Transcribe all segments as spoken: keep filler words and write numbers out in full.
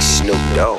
Snoop Dogg.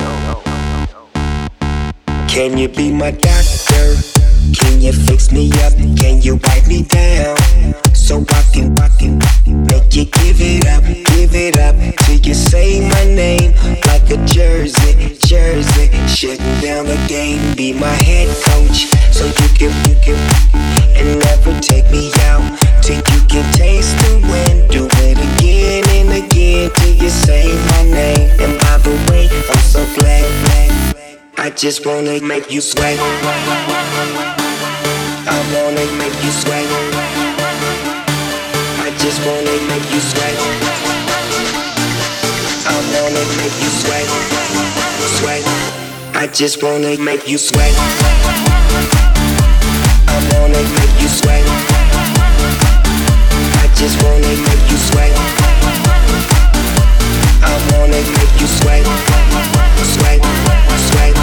Can you be my doctor? Can you fix me up? Can you wipe me down? So I can, I can make you give it up, give it up till you say my name like a jersey, jersey. Shutting down the game, be my head coach, so you can, you can, and never take me out till you can taste the wind. Do it again and again till you say my name. And by the way, I'm so glad, glad I just wanna make you sweat. I wanna make you sweat. I just wanna make you sweat. I wanna make you sweat. Sweat. I just wanna make you sweat. I wanna make you sweat. I just wanna make you sweat. I wanna make you sweat. Sweat. Sweat.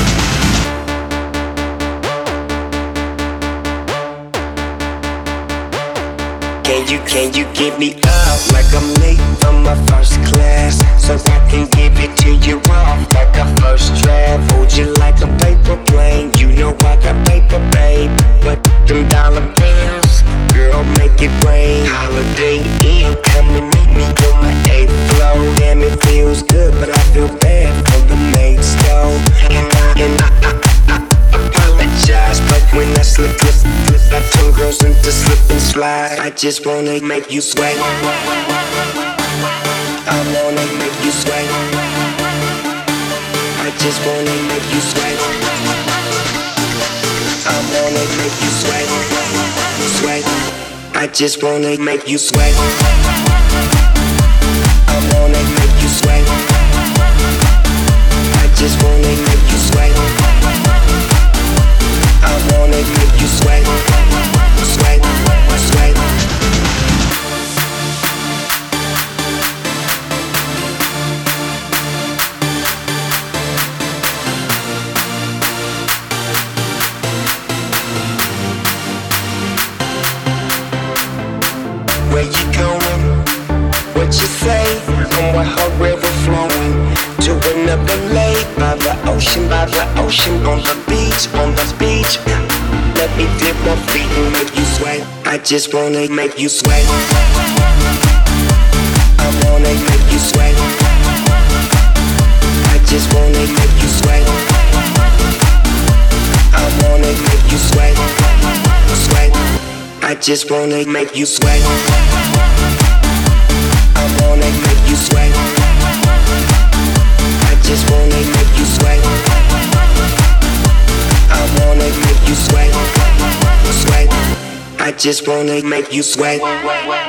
Can you, can you give me up like I'm late from my first class, so I can give it to you off like a first draft? Hold you like a paper plane, you know I got paper, babe. But them dollar bills, girl, make it rain. Holiday Inn, come and meet me on my eighth floor. Damn, it feels good, but I feel bad for the mates though. And I, and I, I, I apologize, but when I slip, slip, slip, I turn girls into slip and slide. I just wanna make you sweat. I wanna make you sweat. I just wanna make you sweat. I wanna make you sweat. Sweat. I just wanna make you sweat. I wanna make you sweat. I just wanna make you sweat. I wanna make you sweat. Sweat. Sweat. Where you going? What you say? I'm with her river flowing to another lake by the ocean, by the ocean, on the beach, on the beach. Let me dip my feet and make you sweat. I just wanna make you sweat. I wanna make you sweat. I just wanna make you sweat. I wanna make you sweat. Sweat. I just wanna make you sweat. I wanna make you sweat. I just wanna make you sweat. I wanna make you sweat. Sweat. I just wanna make you sweat.